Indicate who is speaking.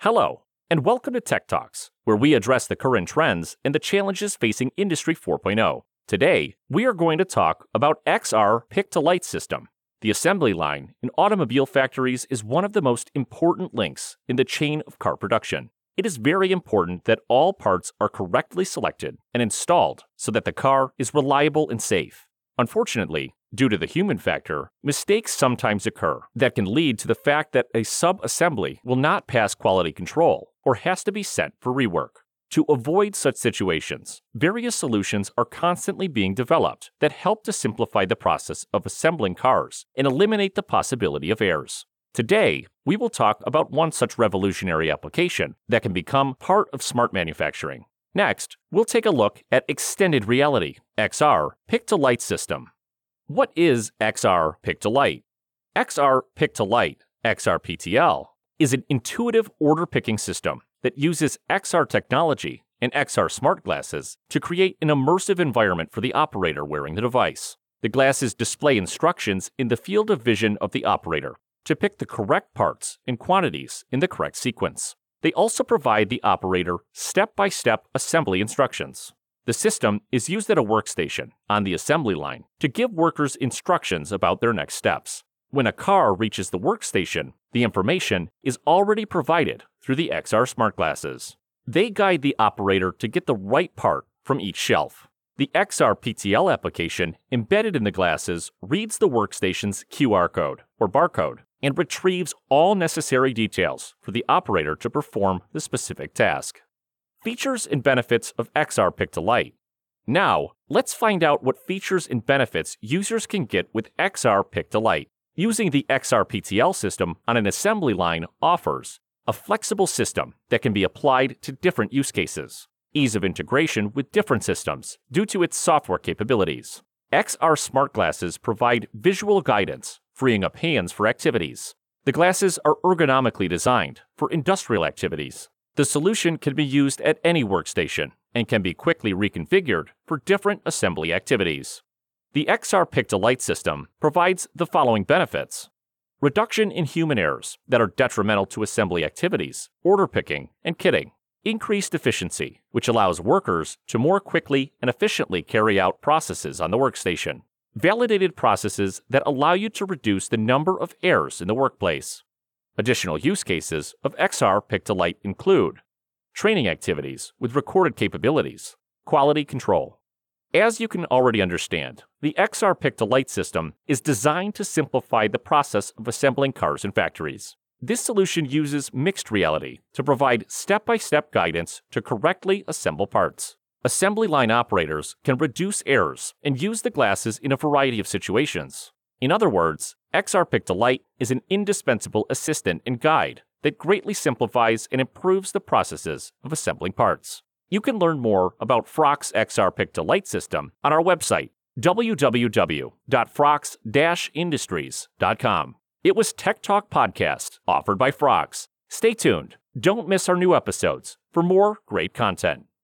Speaker 1: Hello, and welcome to Tech Talks, where we address the current trends and the challenges facing Industry 4.0. Today, we are going to talk about XR Pick-to-Light system. The assembly line in automobile factories is one of the most important links in the chain of car production. It is very important that all parts are correctly selected and installed so that the car is reliable and safe. Unfortunately, due to the human factor, mistakes sometimes occur that can lead to the fact that a sub-assembly will not pass quality control or has to be sent for rework. To avoid such situations, various solutions are constantly being developed that help to simplify the process of assembling cars and eliminate the possibility of errors. Today, we will talk about one such revolutionary application that can become part of smart manufacturing. Next, we'll take a look at Extended Reality, XR Pick-to-Light system. What is XR Pick-to-Light? XR Pick-to-Light, XRPTL, is an intuitive order-picking system that uses XR technology and XR smart glasses to create an immersive environment for the operator wearing the device. The glasses display instructions in the field of vision of the operator to pick the correct parts and quantities in the correct sequence. They also provide the operator step-by-step assembly instructions. The system is used at a workstation on the assembly line to give workers instructions about their next steps. When a car reaches the workstation, the information is already provided through the XR smart glasses. They guide the operator to get the right part from each shelf. The XR PTL application embedded in the glasses reads the workstation's QR code or barcode and retrieves all necessary details for the operator to perform the specific task. Features and benefits of XR Pick-to-Light. Now, let's find out what features and benefits users can get with XR Pick-to-Light. Using the XR PTL system on an assembly line offers a flexible system that can be applied to different use cases, ease of integration with different systems due to its software capabilities. XR smart glasses provide visual guidance, freeing up hands for activities. The glasses are ergonomically designed for industrial activities. The solution can be used at any workstation and can be quickly reconfigured for different assembly activities. The XR Pick-to-Light system provides the following benefits: reduction in human errors that are detrimental to assembly activities, order picking, and kitting. Increased efficiency, which allows workers to more quickly and efficiently carry out processes on the workstation. Validated processes that allow you to reduce the number of errors in the workplace. Additional use cases of XR Pick-to-Light include training activities with recorded capabilities, quality control. As you can already understand, the XR Pick-to-Light system is designed to simplify the process of assembling cars in factories. This solution uses mixed reality to provide step-by-step guidance to correctly assemble parts. Assembly line operators can reduce errors and use the glasses in a variety of situations. In other words, XR Pick-to-Light is an indispensable assistant and guide that greatly simplifies and improves the processes of assembling parts. You can learn more about Frox XR Pick-to-Light system on our website, www.frox-industries.com. It was Tech Talk Podcast, offered by Frox. Stay tuned. Don't miss our new episodes for more great content.